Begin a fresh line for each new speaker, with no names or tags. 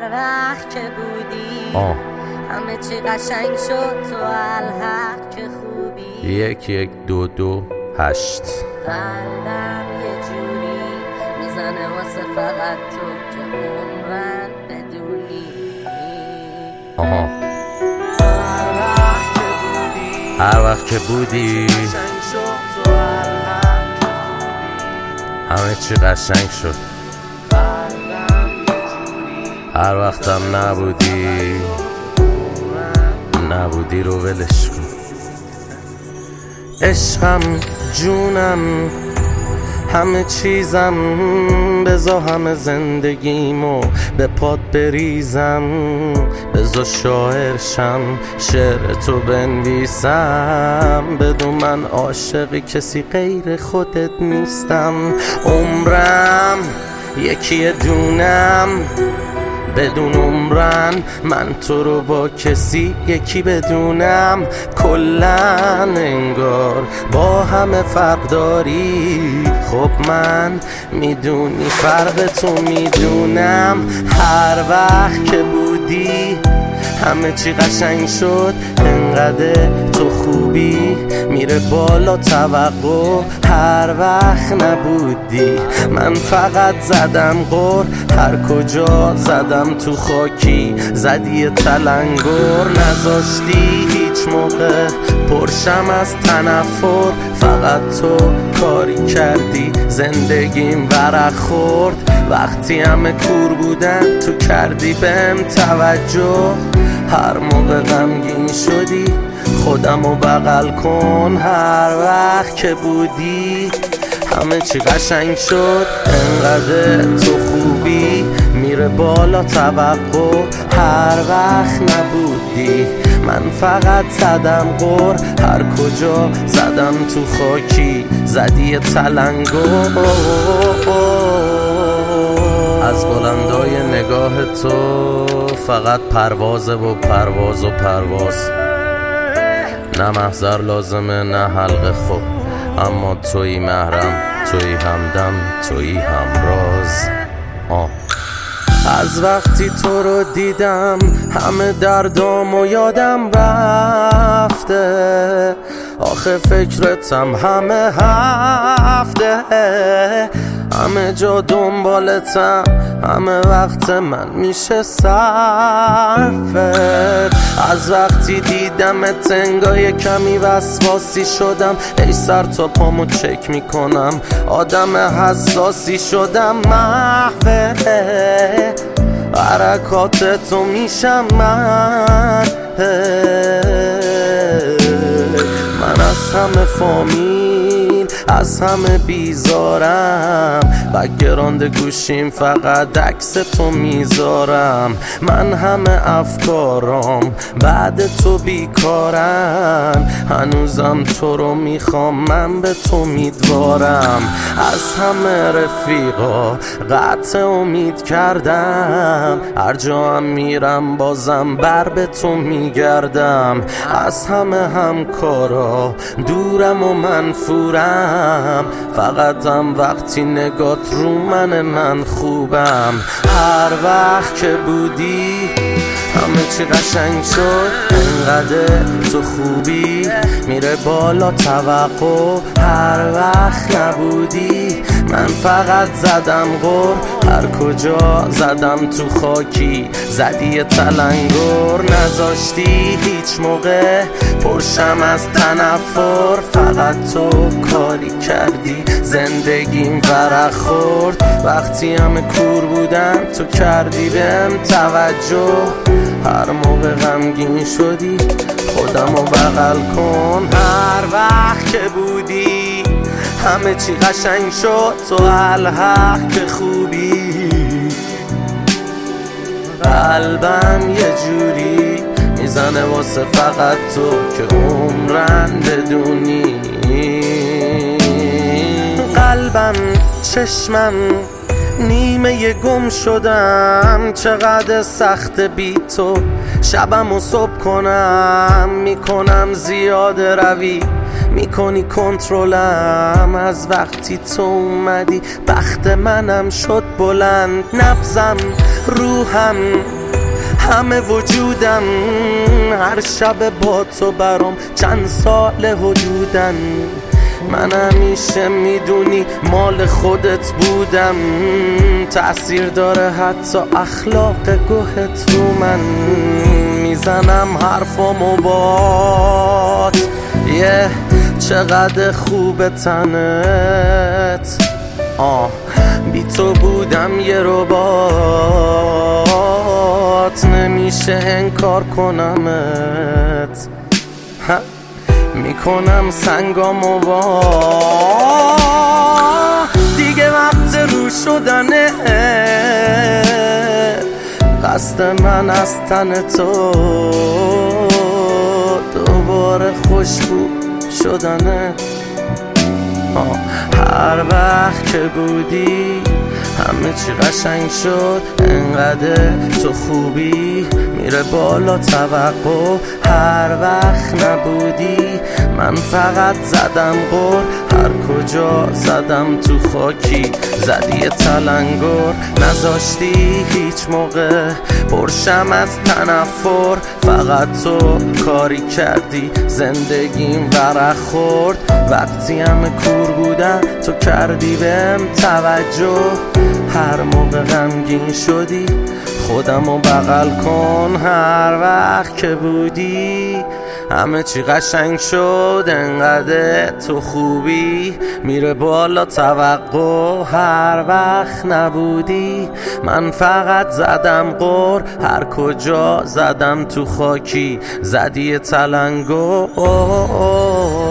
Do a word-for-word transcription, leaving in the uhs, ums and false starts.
وقت که بودی
آه.
همه چی قشنگ شد تو الحق که خوبی.
یک یک دو دو هشت.
قلبم یه جوری میزنه واسه فقط تو که عمرن بدونی.
آها. هر وقت که بودی همه چی قشنگ شد. هر وقتم نبودی نبودی رو ولش کن. عشقم جونم همه چیزم، بزا همه زندگیمو به پات بریزم، بزا شاعرشم شعر تو بنویسم، بدون من عاشق کسی غیر خودت نیستم. عمرم یکی دونم بدون عمرن، من تو رو با کسی یکی بدونم. کلن انگار با همه فرق داری، خب من میدونی فرق تو میدونم. هر وقت که بودی همه چی قشنگ شد، انقدر تو خوبی میره بالا توقع. هر وقت نبودی من فقط زدم غر، هر کجا زدم تو خاکی زدی تلنگر. نذاشتی هیچ موقع پرشم از تنفر، فقط تو کاری کردی زندگیم ورق خورد. وقتی همه کور بودن تو کردی بهم توجه، هر موقع غمگین شدی خودمو بغل کن. هر وقت که بودی همه چی قشنگ شد، انقدر تو خوبی میره بالا توقع. هر وقت نبودی من فقط زدم غر، هر کجا زدم تو خاکی زدی تلنگر. از بلندای نگاه تو فقط پروازه و پرواز و پرواز، نه محضر لازمه نه حلقه خوب، اما توی محرم توی همدم توی همراز. آه. از وقتی تو رو دیدم همه دردامو یادم رفته، آخه فکرتم همه هفته، همه جا دنبالتم، همه وقت من میشه صرفت. از وقتی دیدمت انگار کمی وسواسی شدم، ای سر تا پامو چک میکنم، آدم حساسی شدم. محوه حرکات تو میشم من، من از همه فامیل از همه بیزارم، بکگراند گوشیم فقط عکس تو میذارم. من همه افکارام بعد تو بیکارن، هنوزم تو رو میخوام، من به تو میدوارم. از همه رفیقا قطع امید کردم، هر جا هم میرم بازم بر به تو میگردم. از همه همکارا دورم و منفورم، فقط هم وقتی نگات رو من من خوبم. هر وقت که بودی همه چی قشنگ شد، انقدر تو خوبی میره بالا توقع. هر وقت نبودی من فقط زدم غر، هر کجا زدم تو خاکی زدی تلنگر. نذاشتی هیچ موقع پرشم از تنفر، فقط تو کاری کردی زندگیم ورق خورد. وقتی همه کور بودن تو کردی بهم توجه، هر موقع غمگین شدی خودمو بغل کن. هر وقت که بودی همه چی قشنگ شد، تو الحق که خوبی. قلبم یه جوری میزنه واسه فقط تو که عمرن بدونی. قلبم چشمم نیمه گم شدم، چقدر سخت بی تو شبم و صبح کنم. میکنم زیاد روی میکنی کنترلم از وقتی تو اومدی. بخت منم شد بلند، نبضم روحم همه وجودم. هر شب با تو برام چند سال حدودن. من همیشه میدونی مال خودت بودم. تأثیر داره حتی اخلاق گوهت رو من. میزنم حرفامو بات یه چقدر خوب تنت. آه بی تو بودم یه ربات، نمیشه انکار کنمت. میکنم سنگامو وا دیگه وقت رو شدنه. قصد من از تن تو دوباره خوشبو شدنه. هر وقت که بودی همه چی قشنگ شد. انقدر تو خوبی میره بالا توقع. هر وقت نبودی من فقط زدم غر. هر کجا زدم تو خاکی زدی تلنگر. نذاشتی هیچ موقع پرشم از تنفر. فقط تو کاری کردی زندگیم ورق خورد. وقتی همه کور بودن تو کردی بهم توجه. هر موقع غمگین شدی خودمو بغل کن. هر وقت که بودی همه چی قشنگ شد. انقدر تو خوبی میره بالا توقع. هر وقت نبودی من فقط زدم غر. هر کجا زدم تو خاکی زدی تلنگر.